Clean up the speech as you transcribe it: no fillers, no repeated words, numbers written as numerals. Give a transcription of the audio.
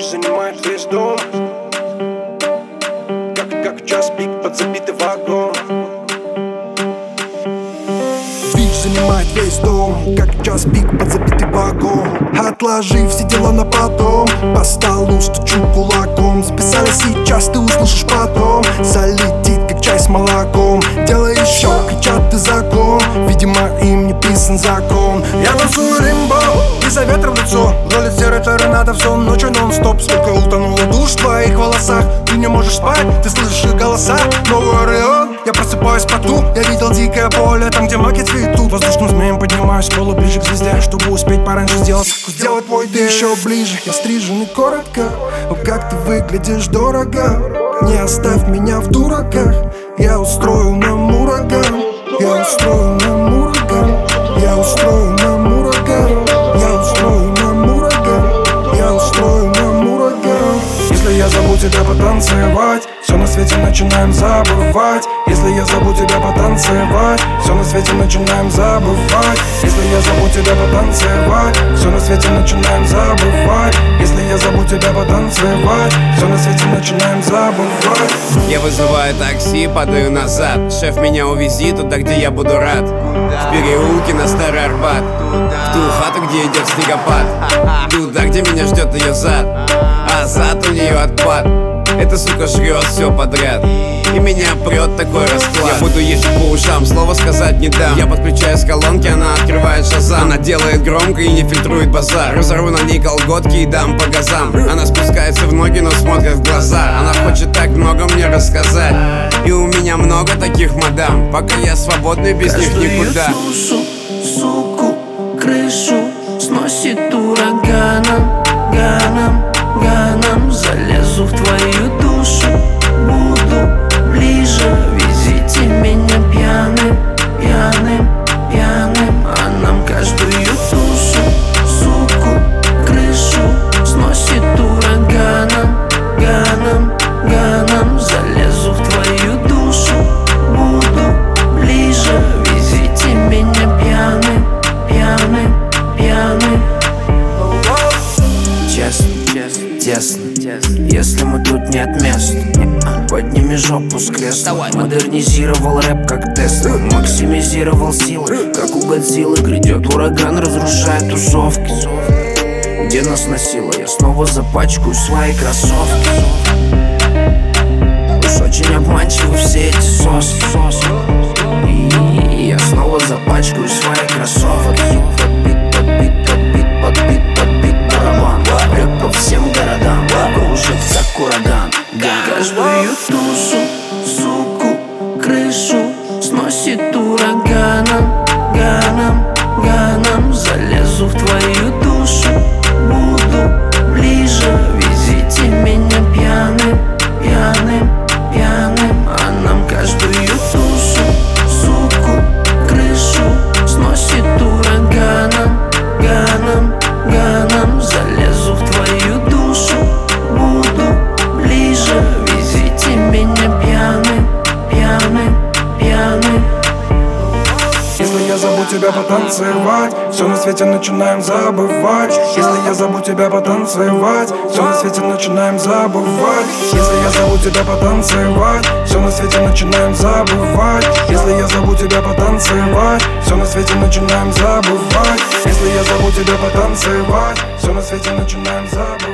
занимает весь дом, как час пик под забитый вагон. Бич занимает весь дом, как час пик под забитый вагон. Отложи все дела на потом, по столу стучу кулаком. Записали сейчас, ты услышишь потом. Залетит, как чай с молоком. Делай еще, кричат, ты закон. Видимо, им не писан закон. Я танцую римбо, из-за ветра в лицо. Ролит серой торнадо всю ночь нон-стоп. Сколько утонуло душ в твоих волосах. Ты не можешь спать, ты слышишь их голоса. Новый Орион, я просыпаюсь в поту. Я видел дикое поле, там где маки цветут. Воздушным змеем поднимаюсь в полу ближе к звезде, чтобы успеть пораньше сделать твой день еще ближе. Я стрижен и коротко, но как ты выглядишь дорого. Не оставь меня в дураках. Я устрою нам ураган. Я устрою нам ураган. Я устрою нам ураган. Я устрою нам ураган. Я устрою нам ураган. Если я зову тебя потанцевать, все на свете начинаем забывать. Если я зову тебя потанцевать, все на свете начинаем забывать. Если я зову тебя потанцевать, все на свете начинаем забывать. Если я зову тебя потанцевать, все на свете начинаем забывать. Я вызываю такси, падаю назад. Шеф, меня увези туда, где я буду рад. В переулке на Старый Арбат, в ту хату, где идет снегопад. Туда, где меня ждет ее зад, а зад у нее отпад. Эта сука жрет все подряд, и меня прет такой расклад. Я буду ездить по ушам, слова сказать не дам. Я подключаю с колонки, она открывает шазам. Она делает громко и не фильтрует базар. Разорву на ней колготки и дам по газам. Она спускается в ноги, но смотрит в глаза. Она хочет так много мне рассказать, и у меня много таких мадам. Пока я свободный, без них никуда. Каждую суку, крышу сносит ураганом, ганом. Залезу в твою душу, буду ближе. Везите меня пьяным, а нам каждую душу, суку, крышу сносит ураганом, залезу в твою душу, буду ближе. Везите меня пьяным. Честно, если мы тут нет мест, подними жопу с кресла. Модернизировал рэп как Тесла, максимизировал силы, как у Годзиллы. Грядет ураган, разрушает тусовки. Где нас носило, я снова запачкаю свои кроссовки. Уж очень обманчивы все эти соски. И я снова запачкаю свои кроссовки. Прет по всем городам, кружится ураган. Каждую душу, суку, крышу сносит ураганом, залезу в твою душу, буду ближе. Везите меня пьяным, а нам каждую душу, суку, крышу сносит ураганом, залезу в твою душу, буду ближе. Везите меня пьяным. Если я зову тебя потанцевать, все на свете начинаем забывать. Если я зову тебя потанцевать, все на свете начинаем забывать. Если я зову тебя потанцевать, все на свете начинаем забывать. Если я зову тебя потанцевать, все на свете начинаем забывать. Если я зову тебя потанцевать, все на свете начинаем забывать.